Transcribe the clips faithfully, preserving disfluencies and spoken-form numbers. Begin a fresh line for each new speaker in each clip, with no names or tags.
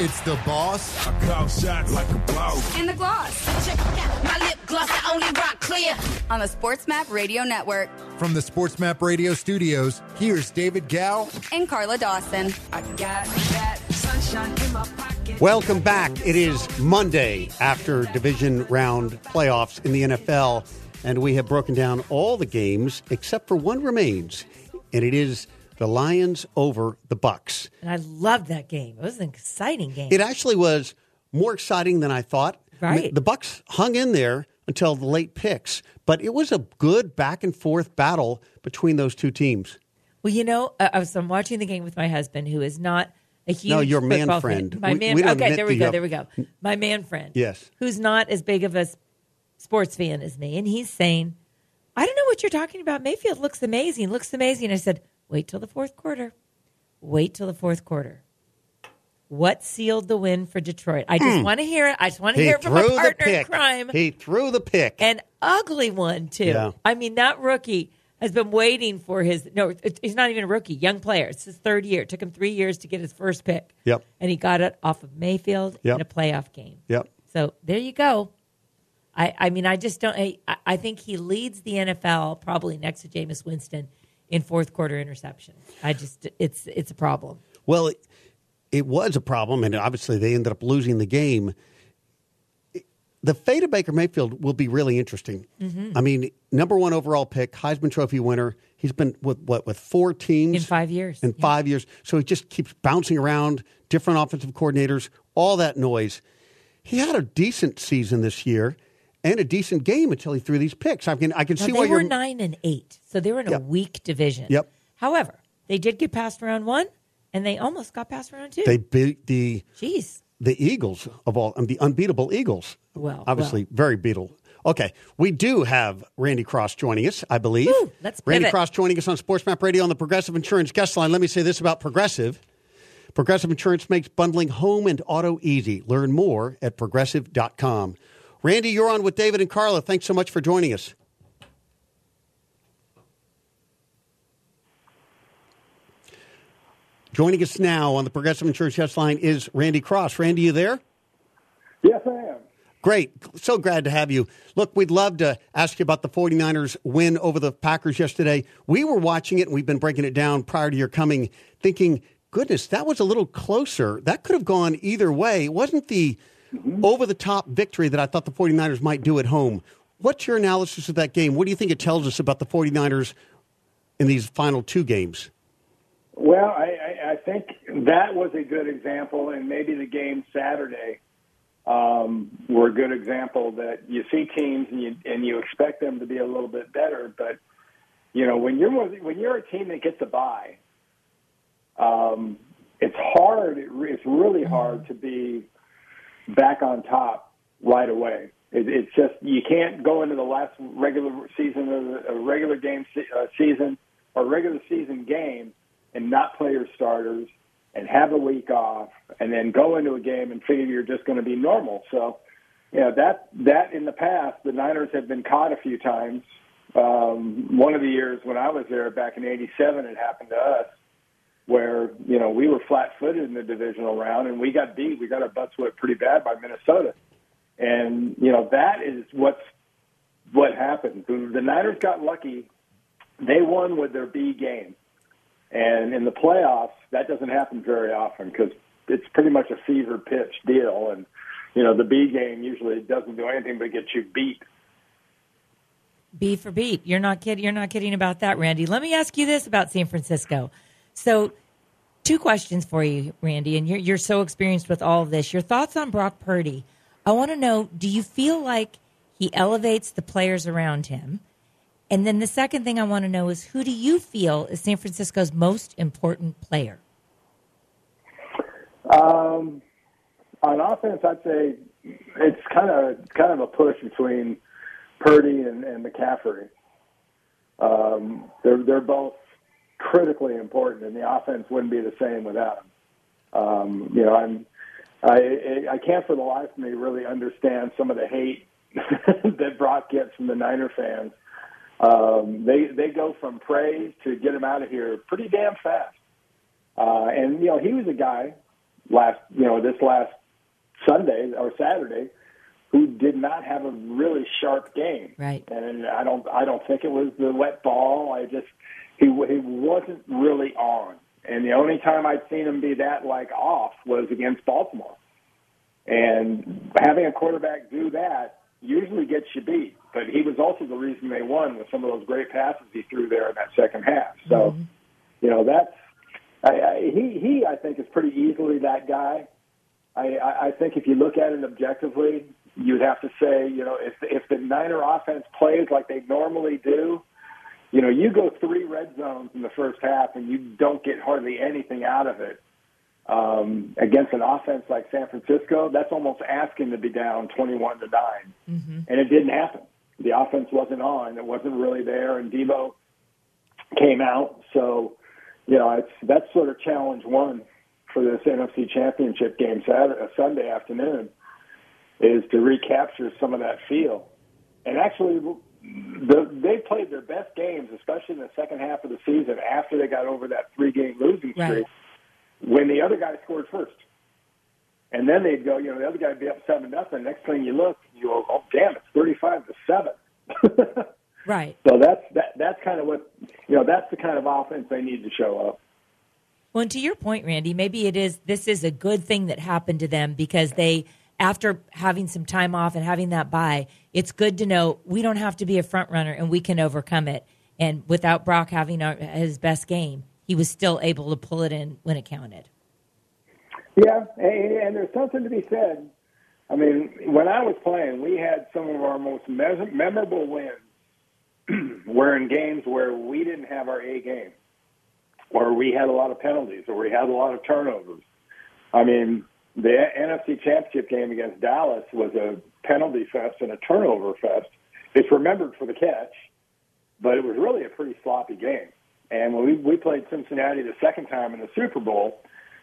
It's the boss.
I call shots like a boss.
And the gloss.
Check out my lip gloss, I only rock clear.
On the SportsMap Radio Network.
From the SportsMap Radio studios, here's David Gow
and Carla Dawson.
I got that sunshine in my pocket.
Welcome back. It is Monday after division round playoffs in the N F L, and we have broken down all the games except for one remains, and it is the Lions over the Bucs.
And I loved that game. It was an exciting game.
It actually was more exciting than I thought.
Right.
I mean, the Bucs hung in there until the late picks, but it was a good back and forth battle between those two teams.
Well, you know, I was I'm watching the game with my husband, who is not a huge
no, your man
football
friend.
Fan. My
we,
man.
we
okay, there we go.
The,
there we go. My man friend.
Yes.
Who's not as big of a sports fan as me, and he's saying, "I don't know what you're talking about. Mayfield looks amazing. Looks amazing." I said, "Wait till the fourth quarter. Wait till the fourth quarter." What sealed the win for Detroit? I just mm. want to hear it. I just want to
he
hear it from a partner
in
crime.
He threw the pick.
An ugly one, too.
Yeah.
I mean, that rookie has been waiting for his – no, he's not even a rookie. Young player. It's his third year. It took him three years to get his first pick.
Yep.
And he got it off of Mayfield
yep.
in a playoff game.
Yep.
So there you go. I, I mean, I just don't I, – I think he leads the N F L probably next to Jameis Winston in fourth quarter interception. I just – it's it's a problem.
Well, it, it was a problem, and obviously they ended up losing the game. The fate of Baker Mayfield will be really interesting. Mm-hmm. I mean, number one overall pick, Heisman Trophy winner. He's been with what with four teams
in five years.
In yeah. five years, so he just keeps bouncing around, different offensive coordinators, all that noise. He had a decent season this year and a decent game until he threw these picks. I can I can
now,
see
they
why
were
you're
nine and eight, so they were in
yep.
a weak division.
Yep.
However, they did get past round one, and they almost got past round two.
They beat the
jeez.
The Eagles of all, um, the unbeatable Eagles.
Well,
obviously,
well.
very beatable. Okay, we do have Randy Cross joining us, I believe.
Woo, let's pivot.
Randy Cross joining us on SportsMap Radio on the Progressive Insurance guest line. Let me say this about Progressive. Progressive Insurance makes bundling home and auto easy. Learn more at progressive dot com. Randy, you're on with David and Carla. Thanks so much for joining us. Joining us now on the Progressive Insurance guest line is Randy Cross. Randy, you there?
Yes, I am.
Great. So glad to have you. Look, we'd love to ask you about the 49ers win over the Packers yesterday. We were watching it, and we've been breaking it down prior to your coming, thinking, goodness, that was a little closer. That could have gone either way. It wasn't the mm-hmm. over-the-top victory that I thought the 49ers might do at home. What's your analysis of that game? What do you think it tells us about the 49ers in these final two games?
Well, I, I, I think that was a good example, and maybe the game Saturday um, were a good example that you see teams and you, and you expect them to be a little bit better, but you know when you're when you're a team that gets a bye, um, it's hard. It, it's really hard to be back on top right away. It, it's just you can't go into the last regular season of a regular game uh, season or regular season game and not play your starters and have a week off and then go into a game and figure you're just going to be normal. So, you know, that, that in the past, the Niners have been caught a few times. Um, one of the years when I was there back in eighty-seven, it happened to us where, you know, we were flat-footed in the divisional round and we got beat. We got our butts whipped pretty bad by Minnesota. And, you know, that is what's, what happened. The Niners got lucky. They won with their B game. And in the playoffs, that doesn't happen very often because it's pretty much a fever pitch deal. And, you know, the B game usually doesn't do anything but get you beat.
B for beat. You're not kidding. You're not kidding about that, Randy. Let me ask you this about San Francisco. So two questions for you, Randy, and you're, you're so experienced with all of this. Your thoughts on Brock Purdy. I want to know, do you feel like he elevates the players around him? And then the second thing I want to know is, who do you feel is San Francisco's most important player?
Um, on offense, I'd say it's kind of kind of a push between Purdy and, and McCaffrey. Um, they're they're both critically important, and the offense wouldn't be the same without them. Um, you know, I'm I I can't for the life of me really understand some of the hate that Brock gets from the Niner fans. Um, they they go from praise to get him out of here pretty damn fast. Uh, and, you know, he was a guy, last, you know, this last Sunday or Saturday, who did not have a really sharp game.
Right.
And I don't, I don't think it was the wet ball. I just, he, he wasn't really on. And the only time I'd seen him be that like off was against Baltimore. And having a quarterback do that usually gets you beat. But he was also the reason they won with some of those great passes he threw there in that second half. So, mm-hmm. you know, that's, I, I, he, he, I think, is pretty easily that guy. I, I, I think if you look at it objectively, you'd have to say, you know, if if the Niner offense plays like they normally do, you know, you go three red zones in the first half and you don't get hardly anything out of it um, against an offense like San Francisco, that's almost asking to be down twenty-one to nine. Mm-hmm. And it didn't happen. The offense wasn't on. It wasn't really there, and Debo came out. So, you know, it's that's sort of challenge one for this N F C Championship game Saturday, Sunday afternoon, is to recapture some of that feel. And actually, the, they played their best games, especially in the second half of the season, after they got over that three-game losing streak, right, when the other guy scored first. And then they'd go, you know, the other guy would be up seven nothing. Next thing you look, you go, oh damn, it's thirty-five to seven.
Right.
So that's that. That's kind of what, you know. That's the kind of offense they need to show up.
Well, and to your point, Randy, maybe it is. This is a good thing that happened to them because they, after having some time off and having that bye, it's good to know we don't have to be a front runner and we can overcome it. And without Brock having our, his best game, he was still able to pull it in when it counted.
Yeah, and, and there's something to be said. I mean, when I was playing, we had some of our most me- memorable wins were in games where we didn't have our A game, or we had a lot of penalties, or we had a lot of turnovers. I mean, the N F C Championship game against Dallas was a penalty fest and a turnover fest. It's remembered for the catch, but it was really a pretty sloppy game. And when we, we played Cincinnati the second time in the Super Bowl,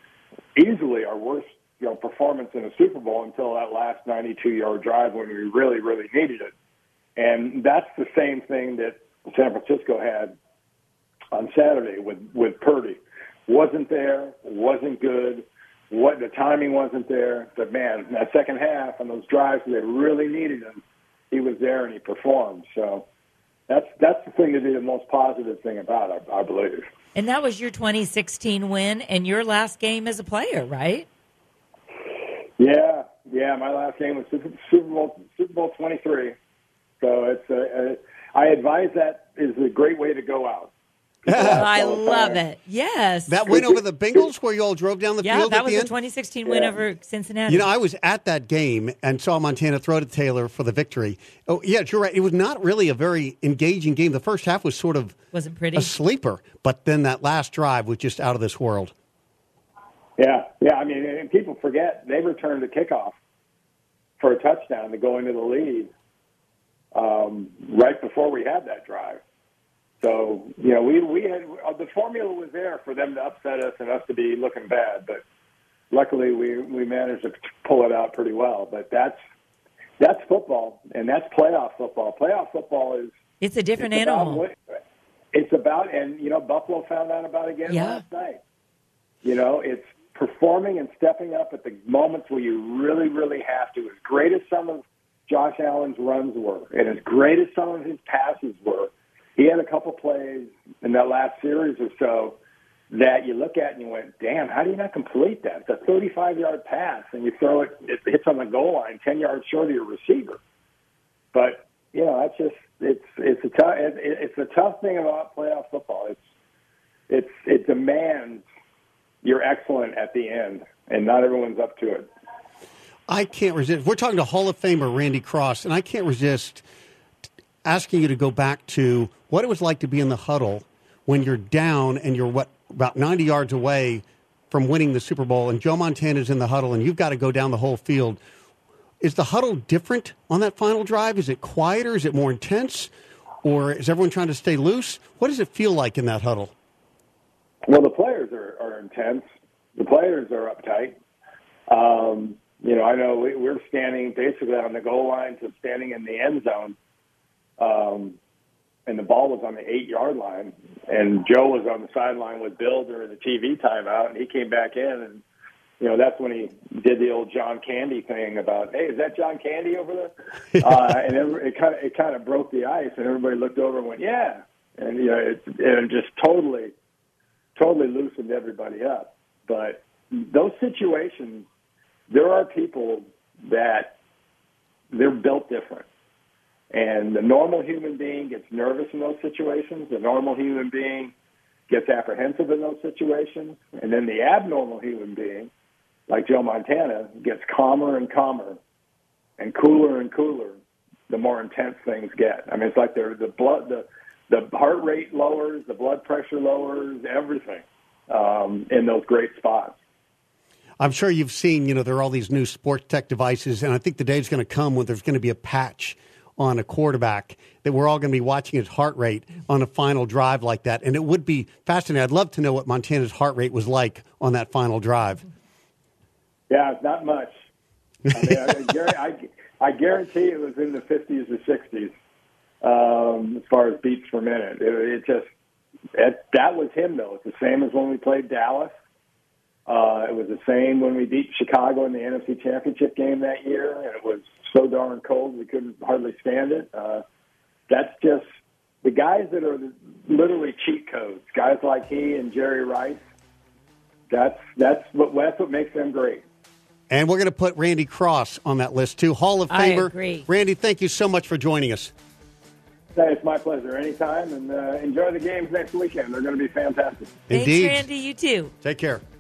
easily our worst, you know, performance in a Super Bowl until that last ninety-two-yard drive when we really, really needed it. And that's the same thing that San Francisco had on Saturday with, with Purdy. Wasn't there, wasn't good, what the timing wasn't there, but man, in that second half and those drives where they really needed him, he was there and he performed. So that's that's the thing to be the most positive thing about it, I believe.
And that was your twenty sixteen win and your last game as a player, right?
Yeah, yeah. My last game was Super, Super Bowl Super Bowl twenty-three. So it's a, a, I advise that is a great way to go out.
I love it. Yes.
That win over the Bengals where you all drove down the
yeah,
field
that
at
was
the
the
end?
twenty sixteen win
yeah.
over Cincinnati.
You know, I was at that game and saw Montana throw to Taylor for the victory. Oh, yeah, you're right. It was not really a very engaging game. The first half was sort of
Wasn't pretty.
a sleeper, but then that last drive was just out of this world.
Yeah, yeah. I mean, and people forget they returned the kickoff for a touchdown to go into the lead um, right before we had that drive. So, you know, we, we had uh, the formula was there for them to upset us and us to be looking bad, but luckily we, we managed to pull it out pretty well. But that's that's football, and that's playoff football. Playoff football is
it's a different
it's
animal.
About, it's about, and you know, Buffalo found out about it again
yeah.
last night. You know, it's performing and stepping up at the moments where you really, really have to. As great as some of Josh Allen's runs were, and as great as some of his passes were, he had a couple plays in that last series or so that you look at and you went, damn, how do you not complete that? It's a thirty-five-yard pass, and you throw it, it hits on the goal line ten yards short of your receiver. But, you know, that's just, it's it's a tough, it, it's a tough thing about playoff football. It's it's It demands you're excellent at the end, and not everyone's up to it.
I can't resist. We're talking to Hall of Famer Randy Cross, and I can't resist asking you to go back to what it was like to be in the huddle when you're down and you're what about ninety yards away from winning the Super Bowl, and Joe Montana's in the huddle, and you've got to go down the whole field. Is the huddle different on that final drive? Is it quieter? Is it more intense? Or is everyone trying to stay loose? What does it feel like in that huddle?
Well, the players are, are intense. The players are uptight. Um, you know, I know we, we're standing basically on the goal line to standing in the end zone. Um, and the ball was on the eight-yard line, and Joe was on the sideline with Bill during the T V timeout, and he came back in, and you know, that's when he did the old John Candy thing about, hey, is that John Candy over there? uh, and it, it kind of it kind of broke the ice, and everybody looked over and went, yeah, and you know, it, it just totally, totally loosened everybody up. But those situations, there are people that they're built different. And the normal human being gets nervous in those situations. The normal human being gets apprehensive in those situations. And then the abnormal human being, like Joe Montana, gets calmer and calmer and cooler and cooler the more intense things get. I mean, it's like the the blood, the, the heart rate lowers, the blood pressure lowers, everything um, in those great spots.
I'm sure you've seen, you know, there are all these new sports tech devices, and I think the day's going to come when there's going to be a patch on a quarterback that we're all going to be watching his heart rate on a final drive like that. And it would be fascinating. I'd love to know what Montana's heart rate was like on that final drive.
Yeah, not much. I mean, I, I, I guarantee it was in the fifties or sixties um, as far as beats per minute. It, it just, it, that was him, though. It's the same as when we played Dallas. Uh, it was the same when we beat Chicago in the N F C Championship game that year, and it was so darn cold we couldn't hardly stand it. Uh, that's just the guys that are literally cheat codes, guys like he and Jerry Rice. That's that's what that's what makes them great.
And we're going to put Randy Cross on that list too, Hall of
I
Famer.
agree.
Randy, thank you so much for joining us.
Hey, it's my pleasure. Anytime, and uh, enjoy the games next weekend. They're going to be fantastic.
Indeed.
Thanks, Randy. You too.
Take care.